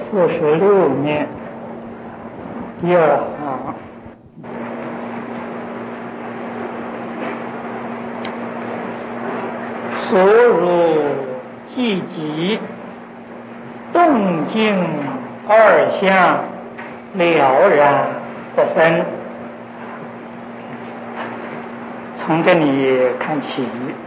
46面第2行，所入寂寂，动静二相，了然不生。从这里看起，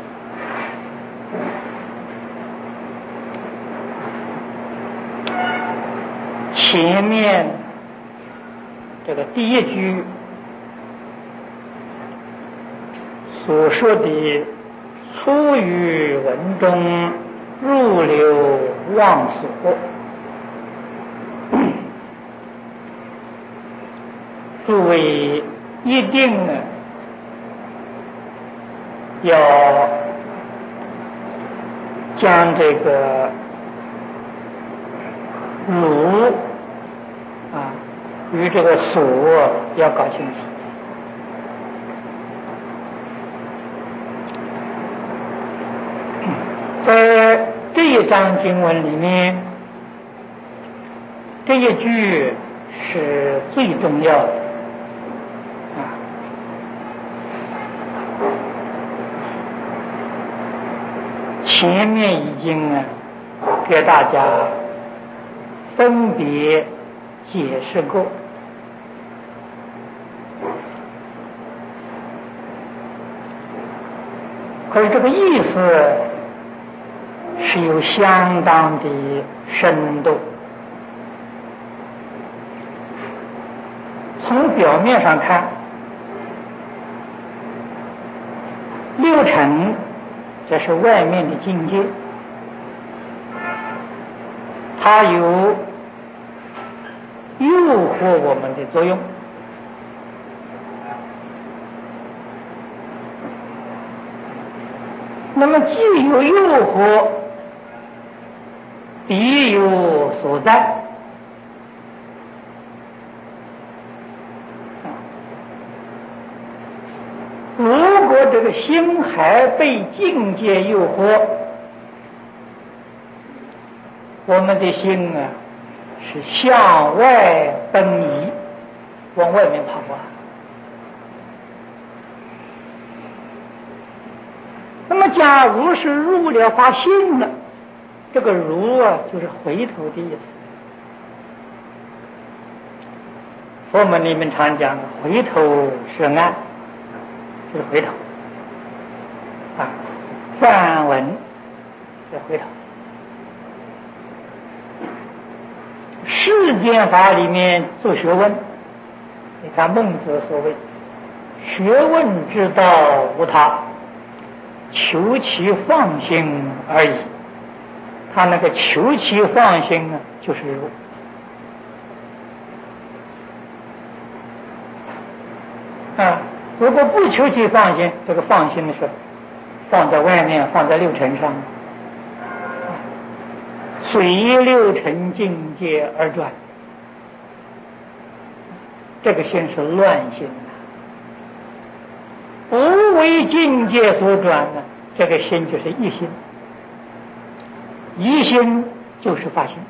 前面这个第一句所说的出于文中，入流忘所，诸位一定要将这个如与这个所要搞清楚。在这一章经文里面，这一句是最重要的前面已经给大家分别解释过，可是这个意思是有相当的深度。从表面上看，6尘这是外面的境界，它有诱惑我们的作用。那么既有诱惑，必有所在。如果这个心还被境界诱惑，我们的心是向外奔移，往外面跑那么假如是入了发心了，这个如就是回头的意思。佛门里面常讲回头是岸，就是回头梵文是回头。世间法里面做学问，你看孟子所谓学问之道无他，求其放心而已。他那个求其放心就是如。如果不求其放心，这个放心的是放在外面，放在6尘上，随6尘境界而转，这个心是乱心不为境界所转这个心就是一心，一心就是发心。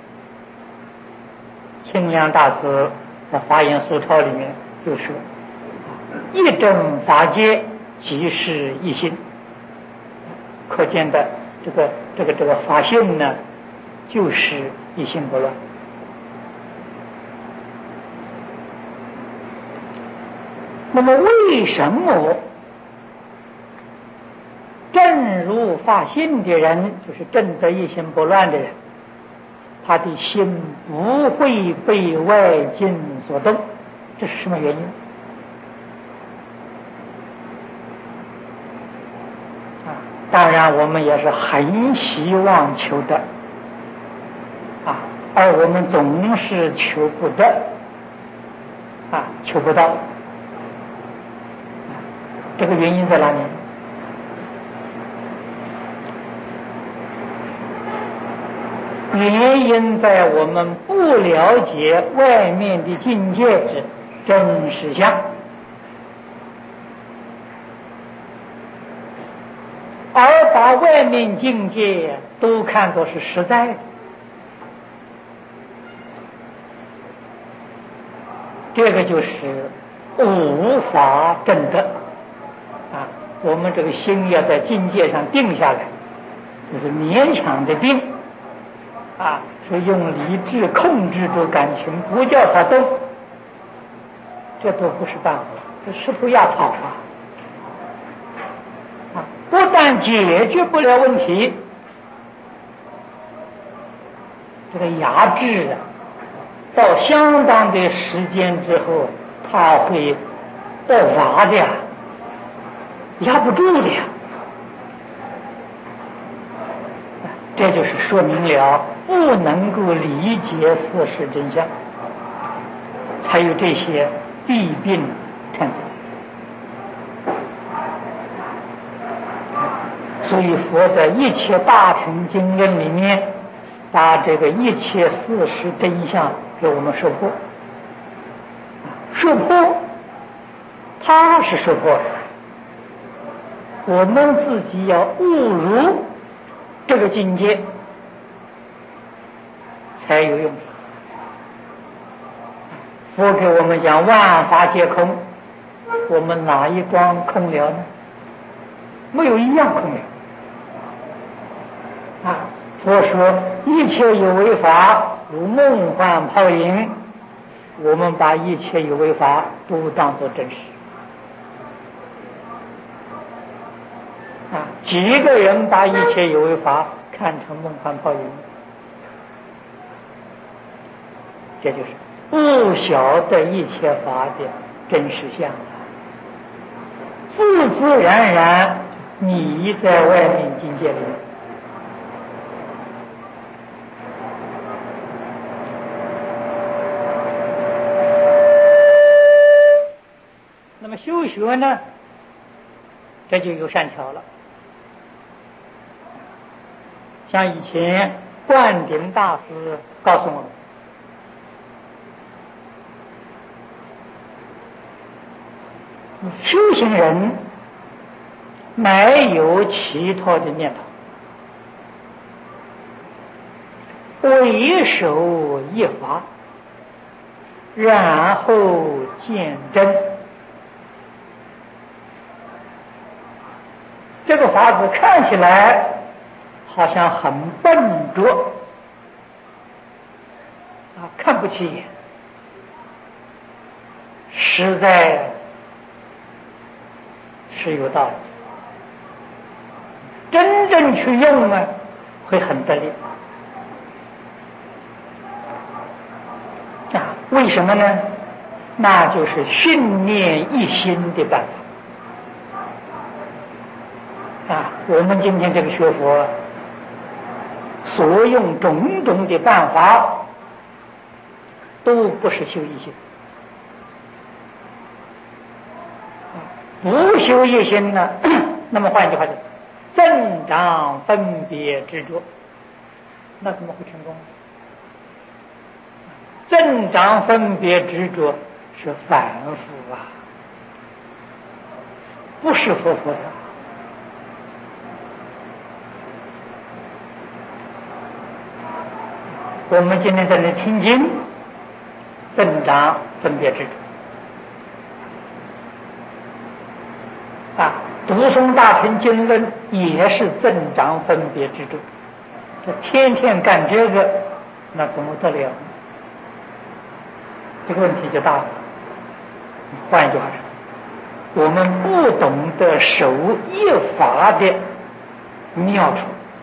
清凉大师在《华严疏钞》里面就说一真法界即是一心，可见的这个法性就是一心不乱。那么为什么正如法性的人，就是正得一心不乱的人，他的心不会被外境所动？这是什么原因？当然我们也是很希望求得而我们总是求不得求不到。这个原因在哪里？原因在我们不了解外面的境界之真实相，而把外面境界都看作是实在的。 这个就是无法证得啊。我们这个心要在境界上定下来，就是勉强的定啊，说用理智控制住感情，不叫它动，这都不是办法，这石头压草啊！不但解决不了问题，这个压制啊，到相当的时间之后，它会爆发的呀，压不住的呀。这就是说明了不能够理解事实真相，才有这些弊病产生。所以佛在一切大乘经论里面，把这个一切事实真相给我们说破。说破，他是说破的，我们自己要悟入这个境界才有用。佛给我们讲万法皆空，我们哪一桩空了呢？没有一样空了啊！佛说一切有为法如梦幻泡影，我们把一切有为法都当作真实啊！几个人把一切有为法看成梦幻泡影？这就是不晓得一切法的真实相，自自然然你在外面境界里。那么修学呢，这就有善巧了。像以前灌顶大师告诉我们，修行人没有其他的念头，唯守一法，然后见真。这个法子看起来好像很笨拙啊，看不起眼，实在是有道理。真正去用呢，会很得力啊！为什么呢？那就是训练一心的办法啊！我们今天这个学佛所用种种的办法，都不是修一心。不修一心呢，那么换句话讲，增长分别执着，那怎么会成功？增长分别执着是反复啊，不是佛的。我们今天在这听经，增长分别执着啊，读诵大乘经论也是增长分别执着。这天天干这个，那怎么得了？这个问题就大了。换一句话说，我们不懂得守一法的妙处。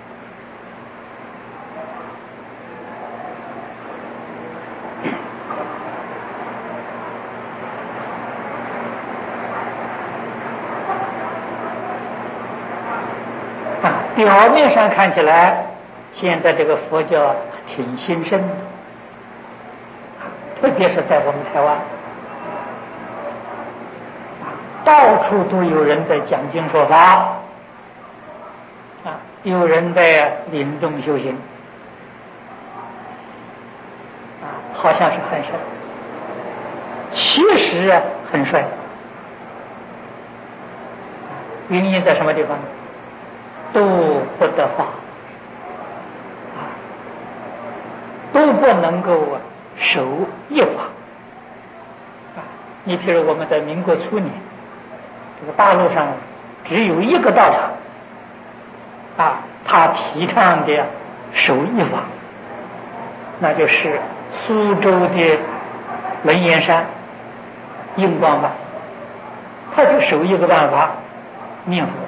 表面上看起来，现在这个佛教挺兴盛的，特别是在我们台湾，到处都有人在讲经说法，啊，有人在临终修行，啊，好像是很帅，其实啊很帅。原因在什么地方？都不得法啊，都不能够守一法你譬如我们在民国初年，这个大陆上只有一个道场，他提倡的守一法，那就是苏州的文彦山印光法，他就守一个办法，念佛。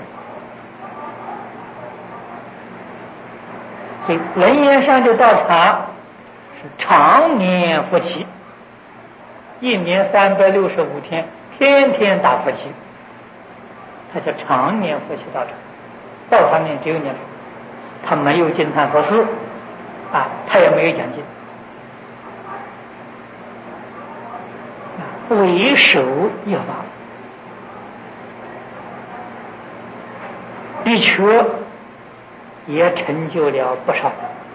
所以文彦山的道场是常年佛七，一年365天，天天打佛七，他叫常年佛七道场。道场里只有念佛，他没有经忏佛事，他也没有讲经，唯守一法，的确也成就了不少。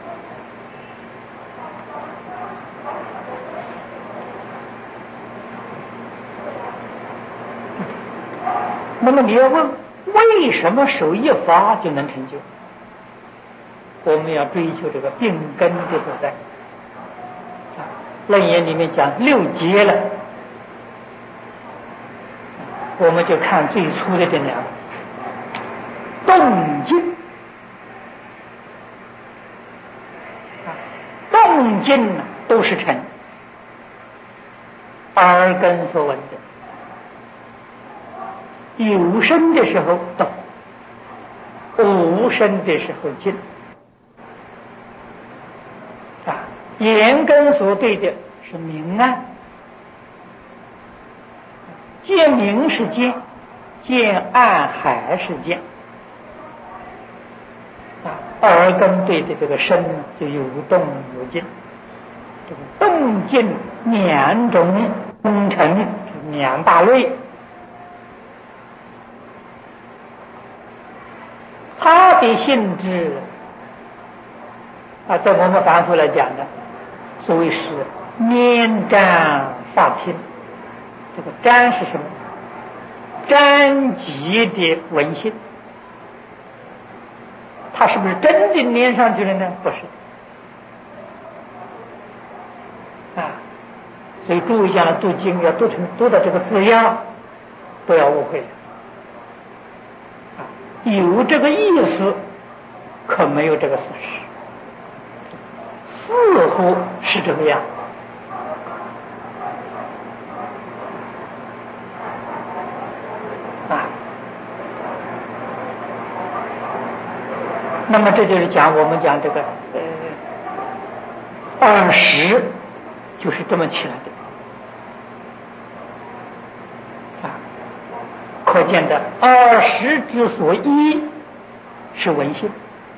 那么你要问，为什么守一法就能成就？我们要追求这个病根的所在。楞严里面讲6劫了，我们就看最初的这两个动静。动静都是尘，耳根所闻的，有声的时候动，无声的时候静。眼根所对的是明暗，见明是见，见暗还是见。耳根对的这个声就有动有静，这个动静两种工程2大类，它的性质在我们反复来讲的，所谓是拈瞻法听。这个瞻是什么？瞻极的闻性。它是不是真的粘上去了呢？不是。所以注意一下读经要读到这个字样，不要误会了。有这个意思，可没有这个事实。似乎是这个样。那么这就是我们讲这个20就是这么起来的。可见的20之所依是闻性。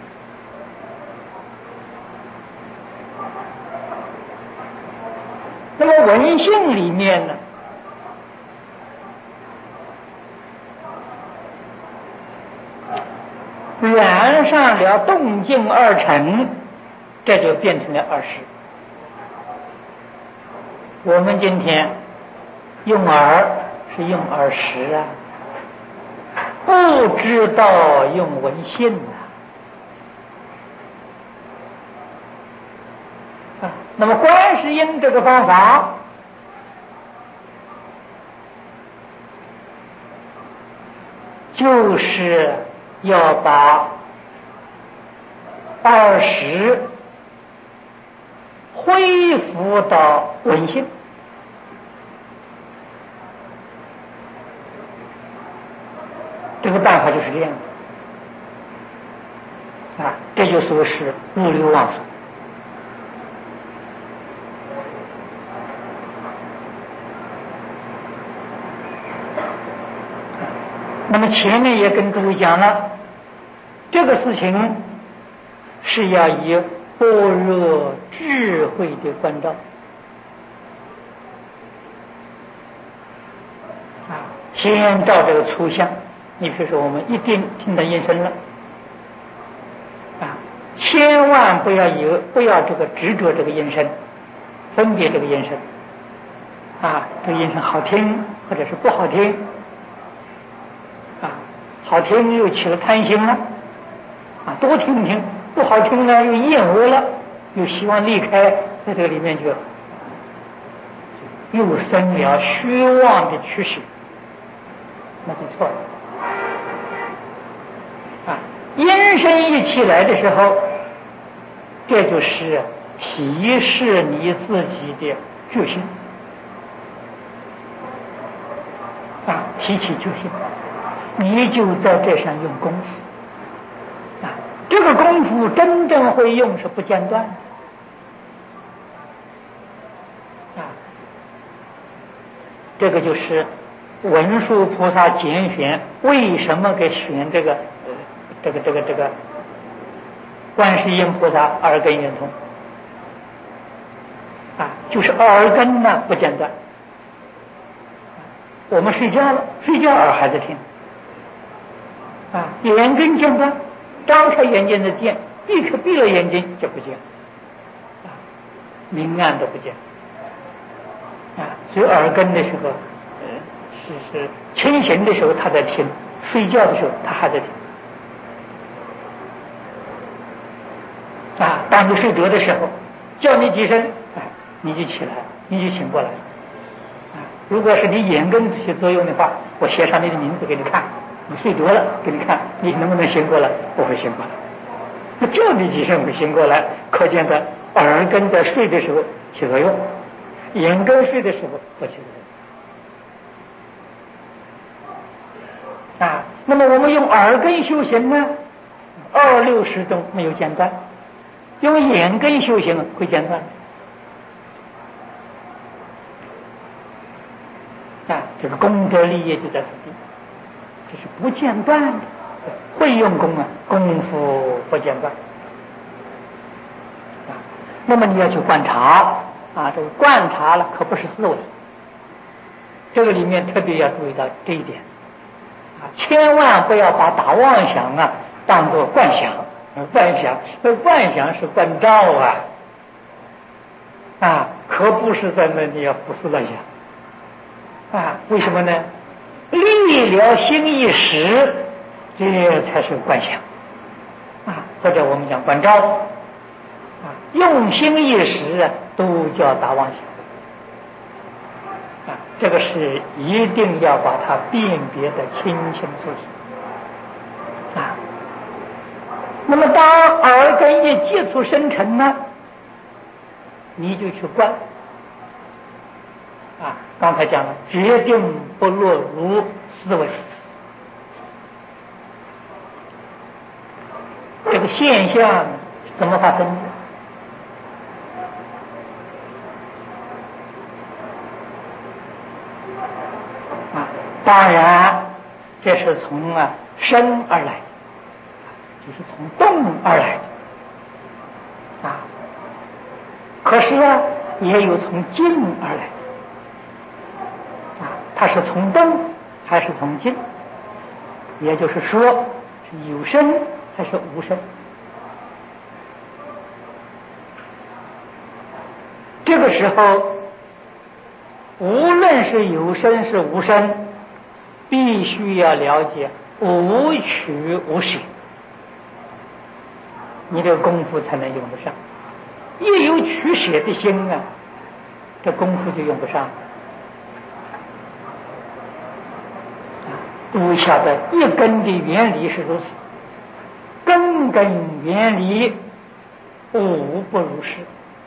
那么闻性里面呢，染上了动静2尘，这就变成了20。我们今天用耳是用耳识不知道用闻性那么观世音这个方法，就是要把20恢复到闻性。这个办法就是这样的这就说是无流妄所。那么前面也跟诸位讲了，这个事情是要以般若智慧的关照先照这个粗相。你比如说我们一定听到音声了千万不要这个执着这个音声，分别这个音声这个音声好听或者是不好听好听又起了贪心了多听听；不好听呢又厌恶了，又希望离开，在这个里面就又生了虚妄的趋势，那就错了。因身一起来的时候，这就是提示你自己的决心提起决心，你就在这上用功夫这个功夫真正会用是不间断的这个就是文殊菩萨拣选为什么给选这个观世音菩萨耳根圆通就是耳根呢不间断。我们睡觉了，睡觉耳还在听眼根间断，张开眼睛的见，闭了眼睛就不见明暗都不见所以耳根的时候是清醒的时候他在听，睡觉的时候他还在听当你睡着的时候叫你几声你就起来，你就醒过来如果是你眼根起作用的话，我写上你的名字给你看，你睡着了给你看，你能不能醒过来？不会醒过来。那叫你几声会醒过来，可见的耳根在睡的时候起作用，眼根睡的时候不起作用那么我们用耳根修行呢，26中没有间断，用眼根修行会间断这个功德利益就在此地，这是不间断的，会用功功夫不间断那么你要去观察这个观察了可不是思维，这个里面特别要注意到这一点千万不要把大妄想当作观想，观想是观照可不是在那里要胡思乱想为什么呢？立了心一时，这才是观想或者我们讲观照用心一时都叫大妄想这个是一定要把它辨别的清清楚楚那么当耳根一接触生成呢，你就去观刚才讲了，决定不落入思维。这个现象怎么发生的？当然，这是从生而来，就是从动而来可是也有从静而来。它是从动还是从静？也就是说，是有声还是无声？这个时候，无论是有声是无声，必须要了解无取无舍，你这个功夫才能用得上。一有取舍的心这功夫就用不上。都晓得一根的原理是如此，根原理无不如是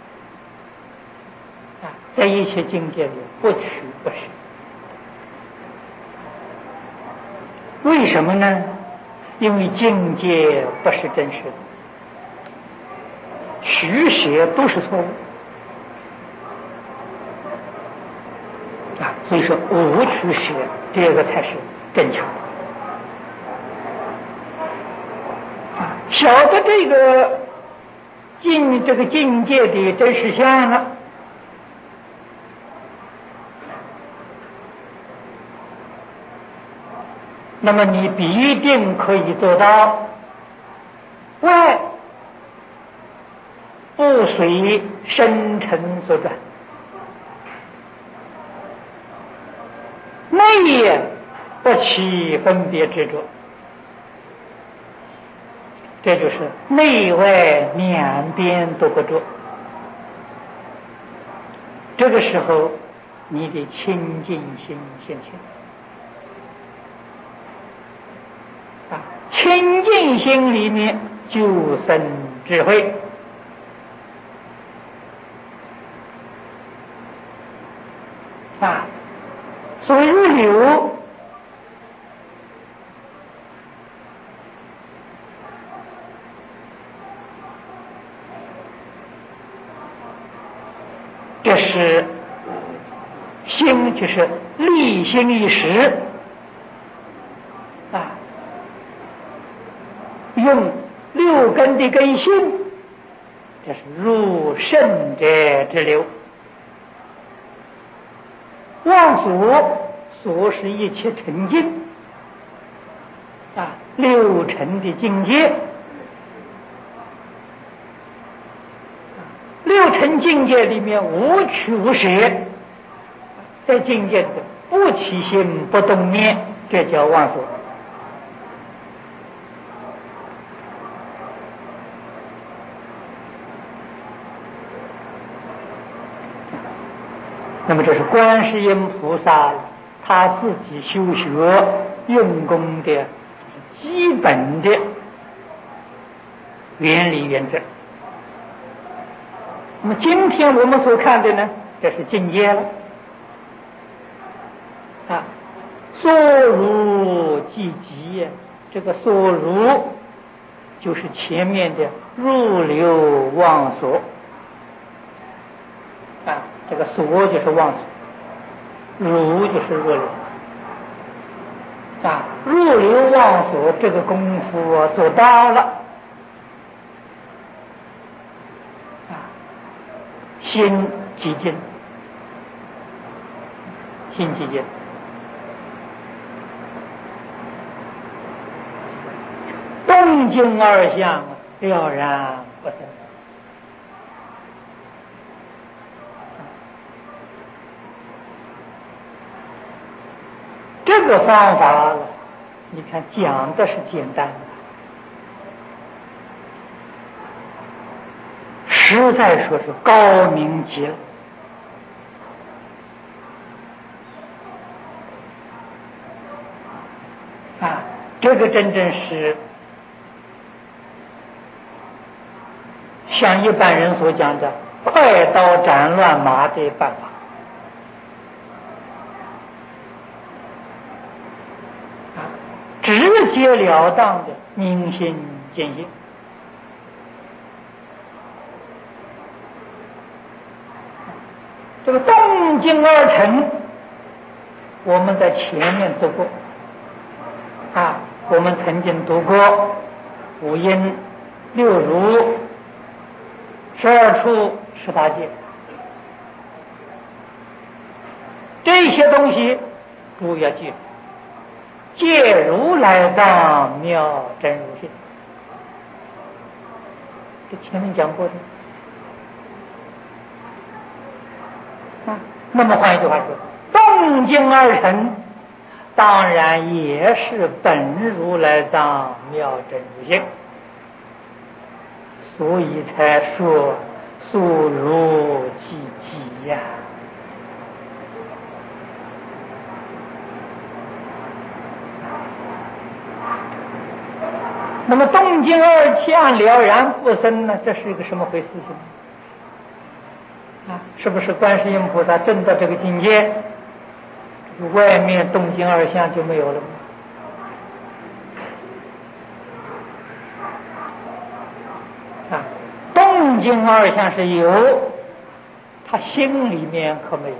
在一切境界里不取不舍。为什么呢？因为境界不是真实的，取舍都是错误所以说无取舍，这个才是正确晓得这个境界的真实相了，那么你必定可以做到外不随生尘所转，内不起分别执着，这就是内外两边都不着。这个时候你的清净心现前。清净心里面就生智慧。所谓入流，这是心，就是立心一时用六根的根性，这是入圣者之流。妄所是一切沉静六尘的境界，六尘境界里面无取无舍，在境界的不起心不动念，这叫妄所。那么这是观世音菩萨他自己修学用功的基本的原理原则。那么今天我们所看的呢，这是境界了所如即极，这个所如就是前面的入流妄所这个所就是妄所，如就是入流入流妄所这个功夫做到了心寂静，心寂静，动静二相了然不生。这个方法你看讲的是简单的，实在说是高明极了这个真正是像一般人所讲的快刀斩乱麻的办法直截了当的明心见性这个动静二尘我们在前面读过我们曾经读过五阴六如12处18界，这些东西不要记住，借如来藏妙真如性，这前面讲过的那么换一句话说，动静二尘当然也是本如来藏妙真如性，所以才说所如即极呀那么动静二相了然不生呢，这是一个什么回事情是不是观世音菩萨证到这个境界，外面动静二相就没有了吗？动静二相是有，他心里面可没有。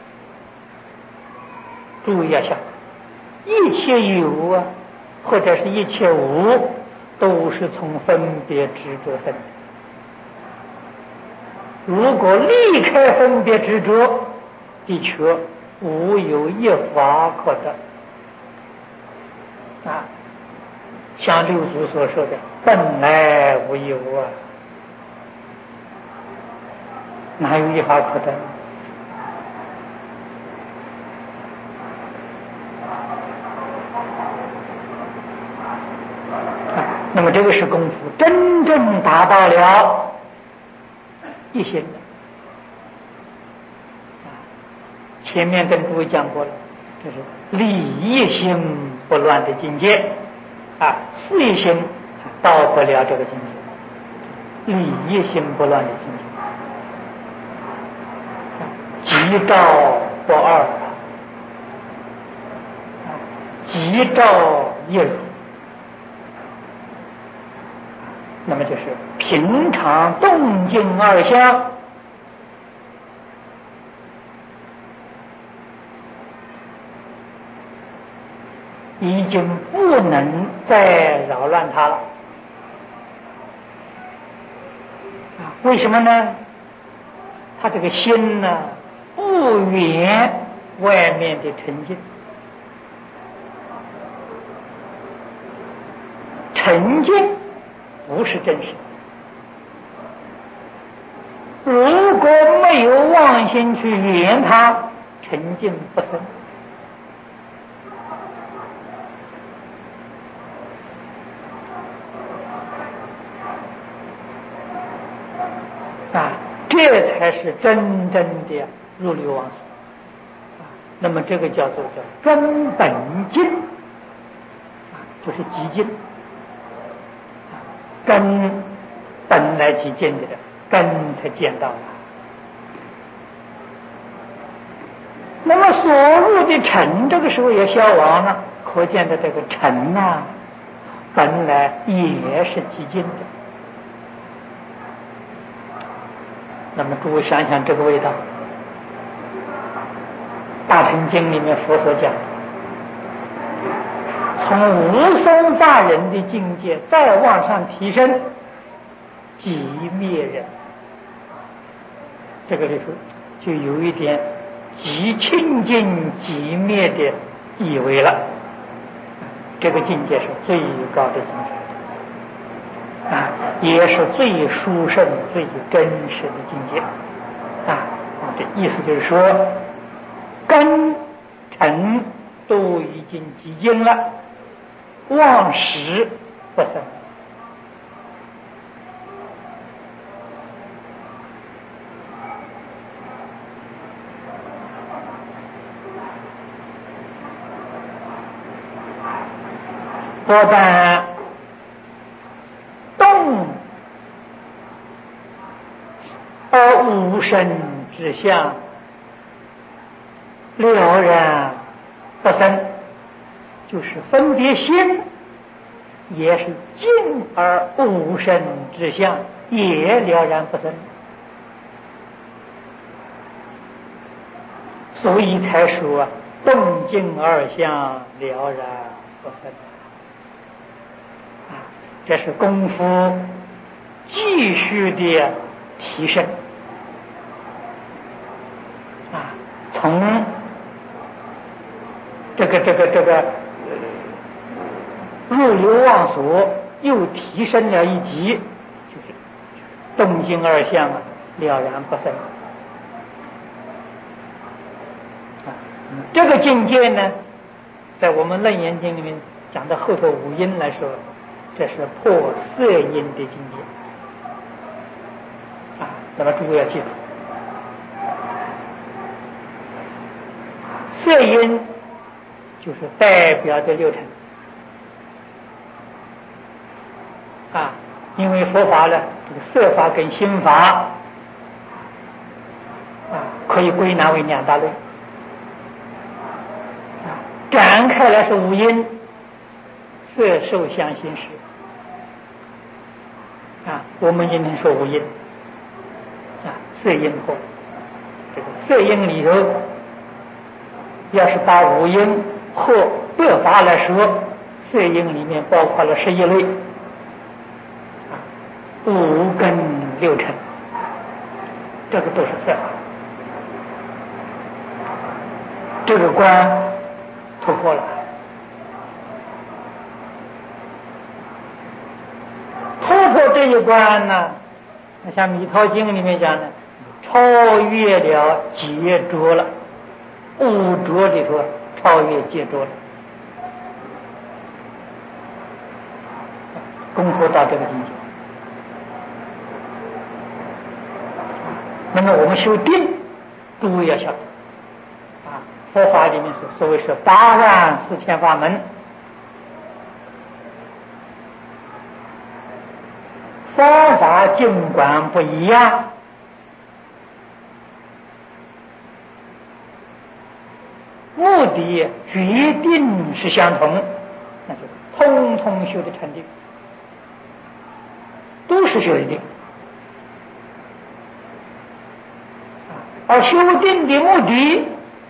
注意要想，一切有或者是一切无，都是从分别执着生的。如果离开分别执着，的确无有一法可得像六祖所说的本来无有哪有一法可得那么这个是功夫真正达到了一心的前面跟诸位讲过了，这是理一心不乱的境界啊，事业心到不了这个境界，理一心不乱的境界，即照不二，即照一如。那么就是平常动静二相，已经不能再扰乱它了。为什么呢？他这个心呢，不远外面的沉静，沉静不是真实。如果没有妄心去圆它，沉静不生。这才是真正的入流往所。那么这个叫根本净，就是极净。根本来即见的，根才见到了。那么所入的尘，这个时候也消亡了，可见的这个尘啊，本来也是极净的。那么诸位想想这个味道，《大乘经》里面佛所讲，从无生法忍的境界再往上提升，即灭人，这个里头就有一点极清净极灭的意味了。这个境界是最高的境界。也是最殊胜、最真实的境界这意思就是说，根尘都已经极净了，妄识不生。不但动而无生之相了然不生，就是分别心也是静而无生之相，也了然不生。所以才说动静二相了然不生。这是功夫继续的提升从这个入流忘所又提升了一级，就是动静二相了然不生。这个境界呢，在我们楞严经里面讲的后头五音来说，这是破色音的境界那么诸位要记住，色音就是代表的六尘因为佛法呢，这个色法跟心法可以归纳为两大类展开来是五音，色受想行识我们今天说五音色音破，这个色音里头，要是把五音和得法来说，色音里面包括了11类五根六尘，这个都是色法。这个关突破了。突破这一关呢，像《弥陀经》里面讲的，超越了劫浊了，五浊里头超越劫浊了，功夫到这个境界。那么我们修定，诸位要晓得佛法里面所谓是84000法门，方法尽管不一样，目的决定是相同，那就通通修的禅定，都是修的定。而修定的目的，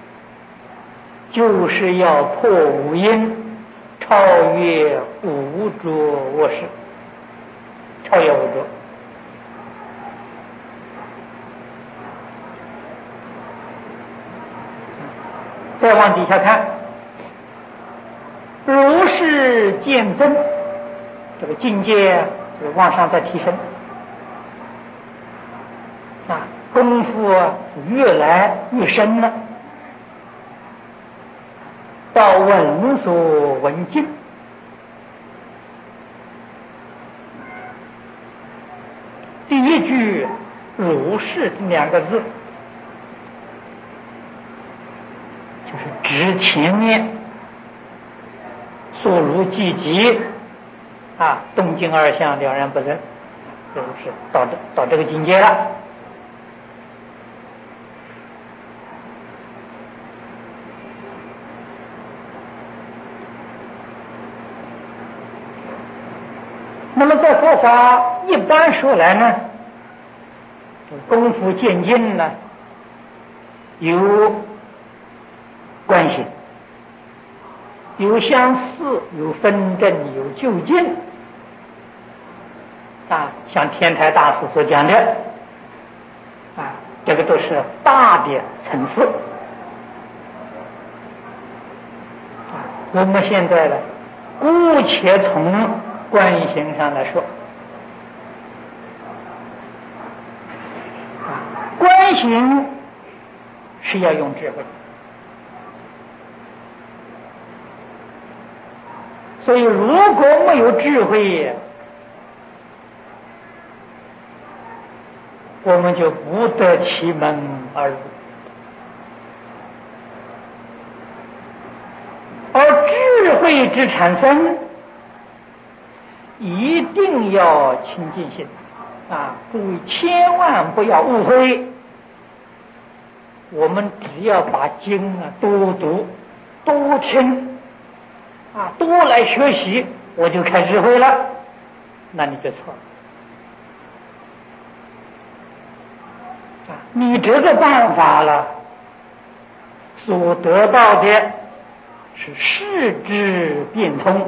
就是要破五阴，超越五浊恶世，超越五浊。再往底下看，如是渐增，这个境界就往上再提升，功夫越来越深了，到闻所闻尽，第一句如是2个字，就是指前面所如寂寂动静二相了然不认，就是到这个境界了。那么在佛法一般说来呢，功夫渐进呢，有关系，有相似，有分证，有就近像天台大师所讲的这个都是大的层次我们现在呢，姑且从观行上来说观行是要用智慧，所以如果没有智慧，我们就不得其门而入。而智慧之产生，一定要清净心各位千万不要误会。我们只要把经多读、多听多来学习，我就开智慧了，那你就错了。你这个办法了，所得到的是世智变通，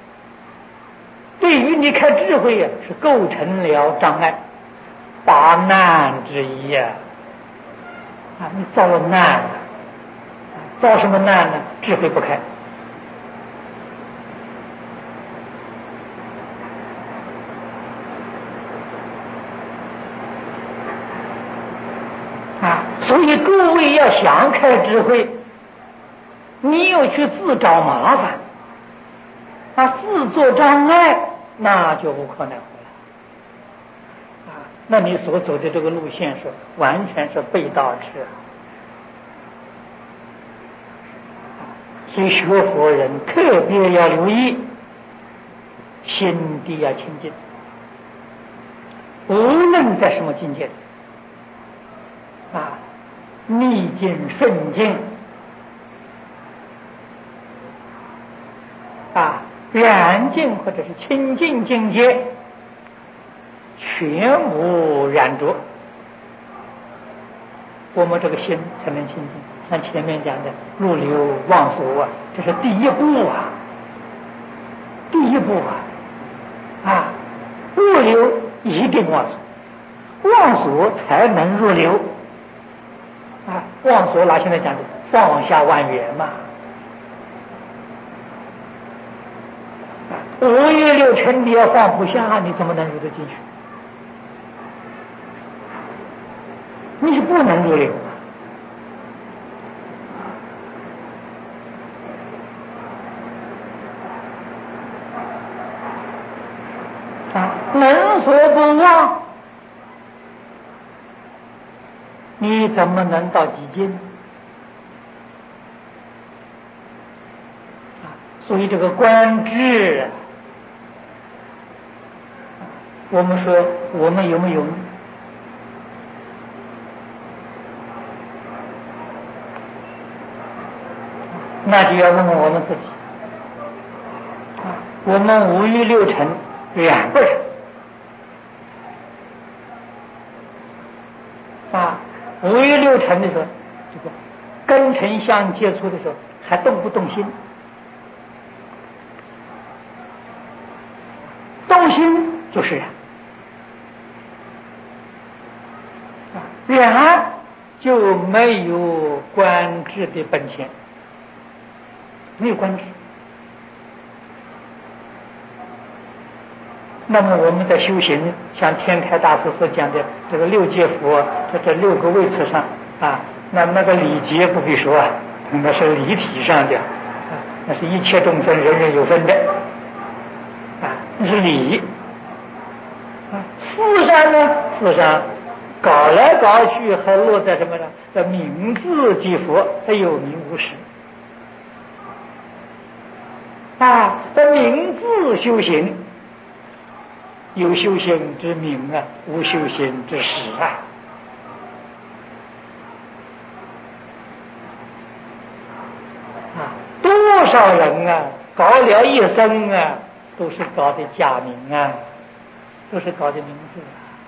对于你开智慧是构成了障碍，八难之一你造了难了，造什么难呢？智慧不开。所以各位要想开智慧，你又去自找麻烦自作障碍，那就无可奈何了那你所走的这个路线是完全是背道而驰所以学佛人特别要留意，心地要清净，无论在什么境界逆境顺境染净或者是清净境界，全无染着，我们这个心才能清净。像前面讲的入流忘所这是第一步第一步入流一定忘所，忘所才能入流忘所拿现在讲的放下万缘嘛5欲6尘你要放不下，你怎么能入得进去？你是不能入流能所不忘，你怎么能到极境为这个观智，我们说我们有没有？那就要问问我们自己。我们五欲六尘染不染？五欲六尘的时候，这个根尘相接触的时候，还动不动心？动心就是染，染就没有观智的本钱，没有观智。那么我们在修行，像天台大师所讲的这个六界佛，这六个位次上那个理劫不必说那是理体上的那是一切众生人人有份的那是理事上呢，事上搞来搞去还落在什么呢？在名字即佛，它有名无实在名字修行，有修行之名无修行之实多少人搞了一生都是搞的假名都是搞的名字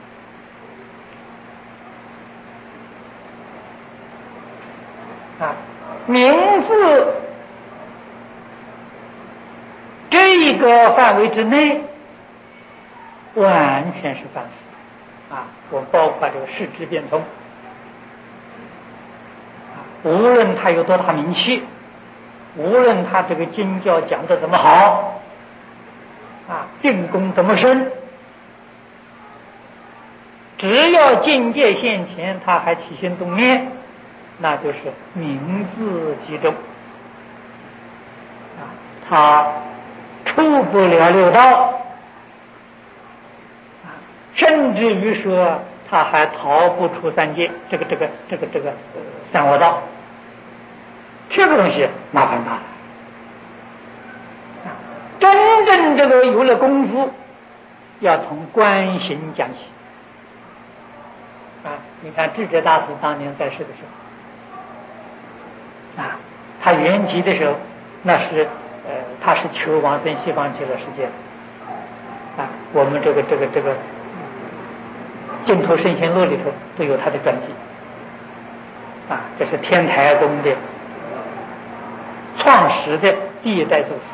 名字这一个范围之内，完全是凡夫我包括这个世智变通无论他有多大名气，无论他这个经教讲得怎么好定功怎么深，只要境界现前，他还起心动念，那就是名字集中他出不了六道甚至于说他还逃不出三界，这个三恶道，这个东西麻烦大了真正这个有了功夫，要从观行讲起你看智者大师当年在世的时候他圆寂的时候，那是他是求往生西方极乐世界我们这个净土圣贤录里头都有他的传记这是天台宗的创始的第一代祖师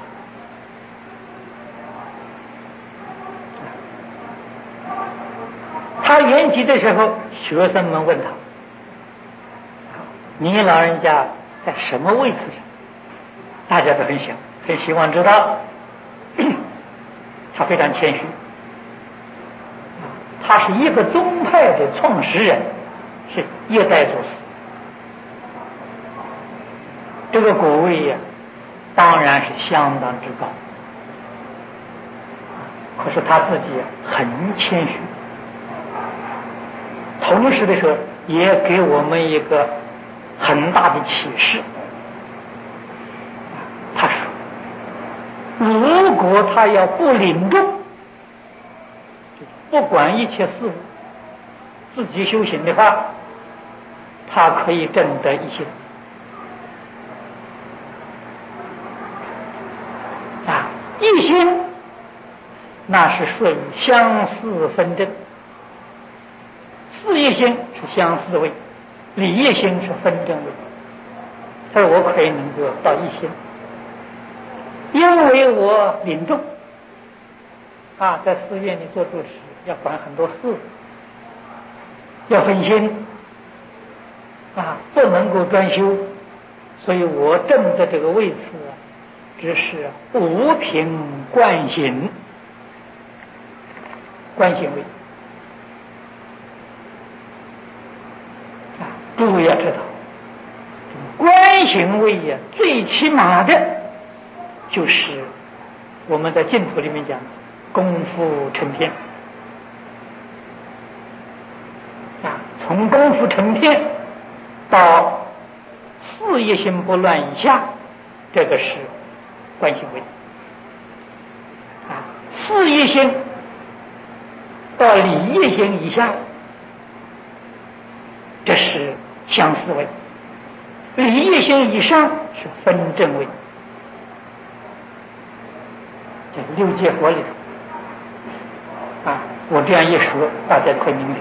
他圆寂的时候，学生们问他：“你老人家在什么位置上？”大家都很希望知道。他非常谦虚，他是一个宗派的创始人，是一代祖师。这个果位当然是相当之高，可是他自己很谦虚。同时的时候，也给我们一个很大的启示。他说：“如果他要不领众，不管一切事物，自己修行的话，他可以证得一心。一心那是属于相似分证。”事业心是相似位，理业心是分证位。他说我可以能够到一心，因为我领众在寺院里做住持，要管很多事，要分心不能够专修，所以我证的这个位置只是无凭观行，观行位。诸位要知道，观行位最起码的就是我们在净土里面讲功夫成片从功夫成片到事业心不乱以下，这个是观行为事业心到理业心以下，这是相思位；理业心以上是分正位。这六界佛里头我这样一说，大家快明了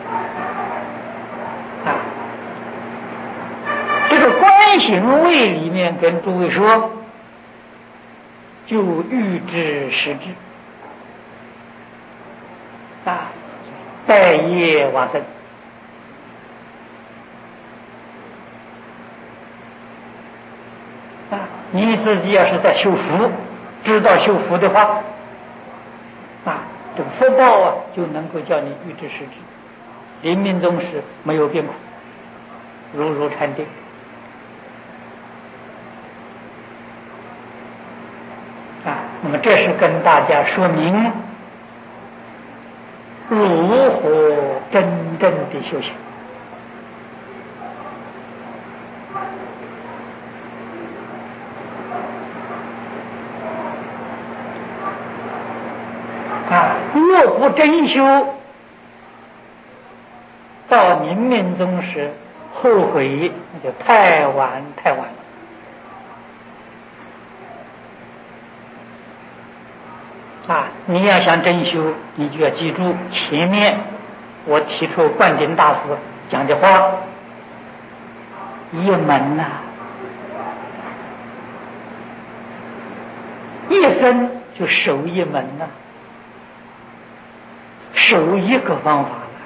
这个观行位里面跟诸位说，就欲知实质待业往生你自己要是在修福，知道修福的话这个福报就能够叫你预知实质，临命终时没有变苦，如如禅定那么这是跟大家说明如何真正的修行若不真修，到临命终时后悔，那就太晚太晚了你要想真修，你就要记住前面我提出灌顶大师讲的话，一门一生就守一门守一个方法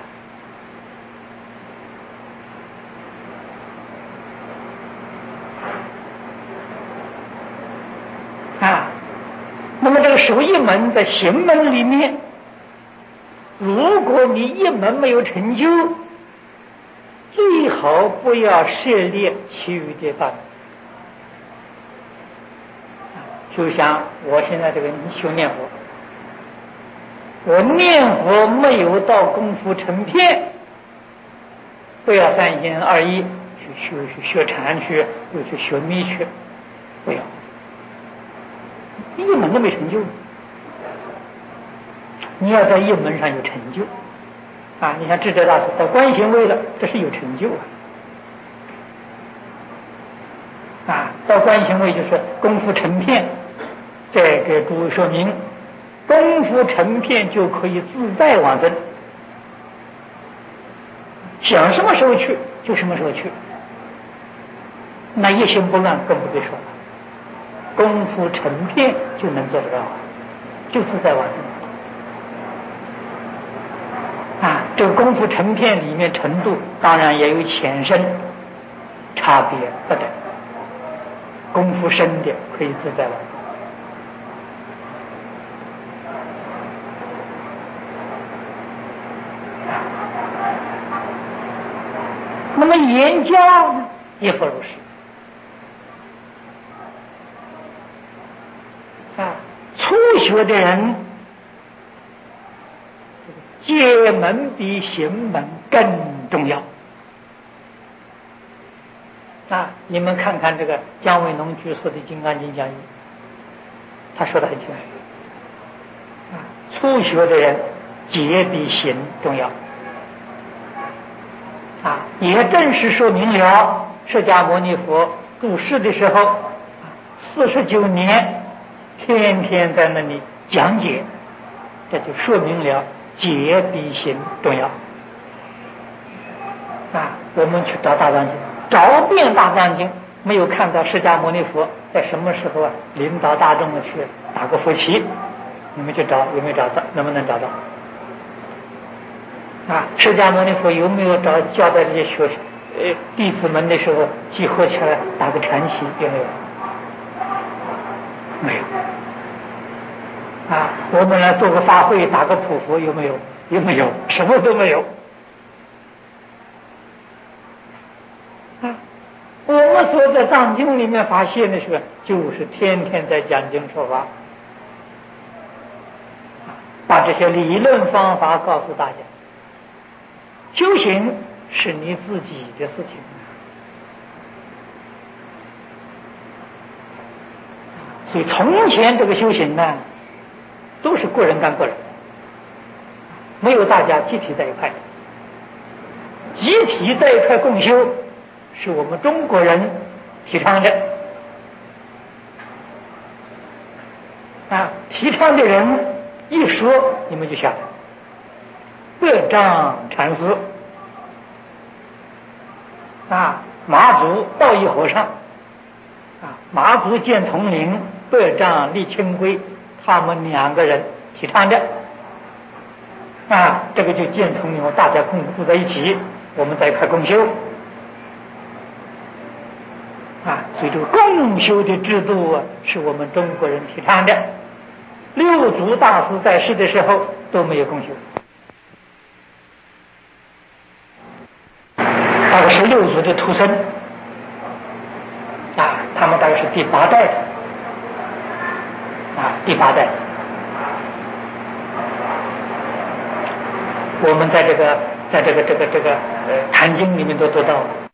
那么这个守一门在行门里面，如果你一门没有成就，最好不要涉猎其余的法门就像我现在这个修念佛，我念佛没有到功夫成片，不要三心二意去学禅去，又去学密去，不要，一门都没成就。你要在一门上有成就你看智者大师到观行位了，这是有成就到观行位就是功夫成片。再给诸位说明，功夫成片就可以自在往生，想什么时候去就什么时候去，那一心不乱更不必说了。功夫成片就能做得到，就自在往生这个功夫成片里面程度当然也有浅深差别不等，功夫深的可以自在往生。那么言教呢，也不如是初学的人，解门比行门更重要你们看看这个姜维农居士的《金刚经》讲义，他说得很清楚初学的人解比行重要也正是说明了释迦牟尼佛住世的时候49年天天在那里讲解，这就说明了解比行重要我们去找大藏经，找遍大藏经，没有看到释迦牟尼佛在什么时候领导大众去打个佛旗，你们去找有没有找到？能不能找到释迦牟尼佛有没有交代这些弟子们的时候集合起来打个禅旗？有没有？没有我们来做个法会打个普佛，有没有？有没有？什么都没有我们所在藏经里面发现的是，就是天天在讲经说法把这些理论方法告诉大家。修行是你自己的事情所以从前这个修行呢，都是个人干个人，没有大家集体在一块。集体在一块共修，是我们中国人提倡的。提倡的人一说，你们就晓得。德丈禅师，马祖道义和尚，马祖建丛林，德丈立清规，他们2个人提倡的。这个就建丛林，大家共住在一起，我们在一块共修。所以这个共修的制度是我们中国人提倡的。六祖大师在世的时候都没有共修，大概是六祖的徒孙，他们大概是第8代的，第8代。我们在这个《坛经》里面都读到，